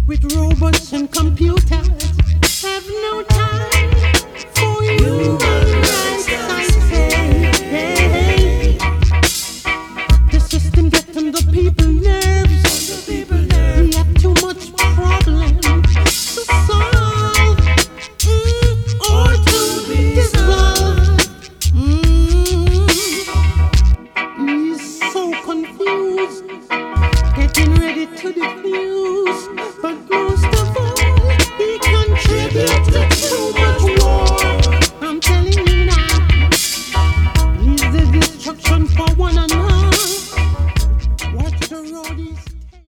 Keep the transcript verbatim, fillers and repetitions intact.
with robots and computers have no time for you.